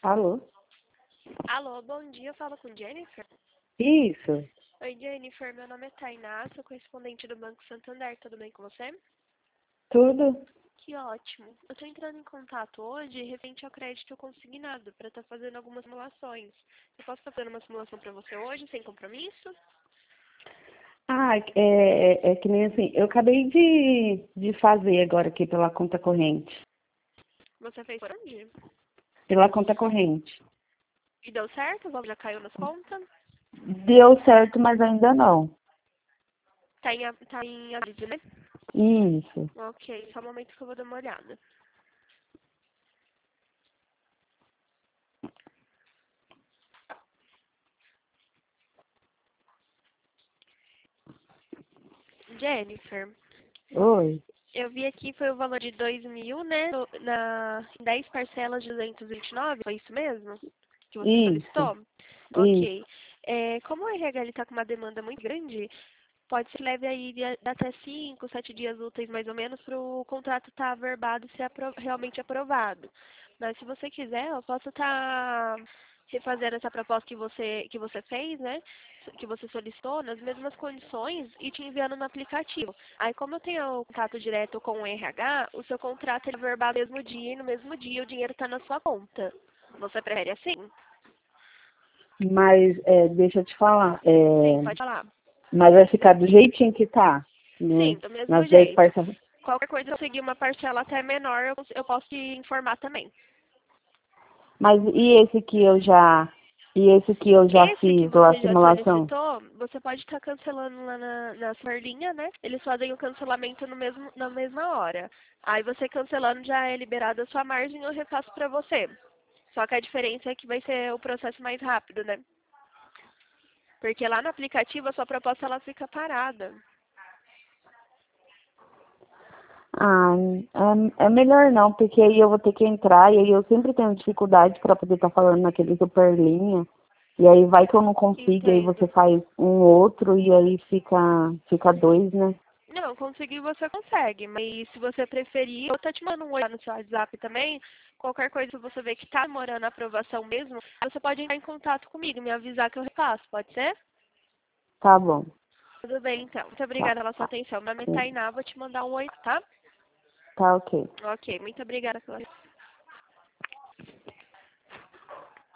Alô? Alô, bom dia, eu falo com Jennifer. Isso, Oi, Jennifer, meu nome é Tainá, sou correspondente do Banco Santander, tudo bem com você? tudo? Que ótimo. Eu estou entrando em contato hoje referente ao crédito consignado para estar fazendo algumas simulações. Eu posso estar fazendo uma simulação para você hoje, sem compromisso? Ah, é que nem assim, eu acabei de fazer agora aqui pela conta corrente. Você fez por onde? Pela conta corrente. E deu certo? O valor já caiu nas contas? Deu certo, mas ainda não. Tá em aviso, né? Isso. Ok, só um momento que eu vou dar uma olhada. Jennifer, Oi. eu vi aqui foi o valor de 2.000, né? Em 10 parcelas de 229, foi isso mesmo? Que você Isso. solicitou? Isso. Ok. Como o RH está com uma demanda muito grande, pode ser leve aí até 5, 7 dias úteis mais ou menos para o contrato estar averbado e ser realmente aprovado. Mas se você quiser, eu posso estar refazendo essa proposta que você fez, né? Que você solicitou, nas mesmas condições e te enviando no aplicativo. Aí, como eu tenho o contato direto com o RH, o seu contrato é averbado no mesmo dia e no mesmo dia o dinheiro está na sua conta. Você prefere assim? Mas deixa eu te falar. Sim, pode falar. Mas vai ficar do jeitinho que tá. Sim, do mesmo Nas 10 jeito. parcelas. Qualquer coisa, eu seguir uma parcela até menor, eu posso te informar também. Mas e esse que eu já Esse que fiz lá, a você já simulação? solicitou, você pode estar cancelando lá na sua linha, né? Eles fazem o cancelamento na mesma hora. Aí você cancelando já é liberado a sua margem e eu repasso para você. Só que a diferença é que vai ser o processo mais rápido, né? Porque lá no aplicativo a sua proposta ela fica parada. Ah, é melhor não, porque aí eu vou ter que entrar e aí eu sempre tenho dificuldade para poder estar falando naquele super linha. E aí vai que eu não consigo, e aí você Entendo. faz um outro e aí fica dois, né? Não, conseguir você consegue, mas se você preferir, eu tô te mandando um oi lá no seu WhatsApp também. Qualquer coisa que você vê que tá demorando a aprovação mesmo, você pode entrar em contato comigo, me avisar que eu repasso, pode ser? Tá bom. Tudo bem, então. Muito Tá, obrigada pela sua atenção. Meu nome é Tainá, vou te mandar um oi, tá? tá ok. Ok, muito obrigada pela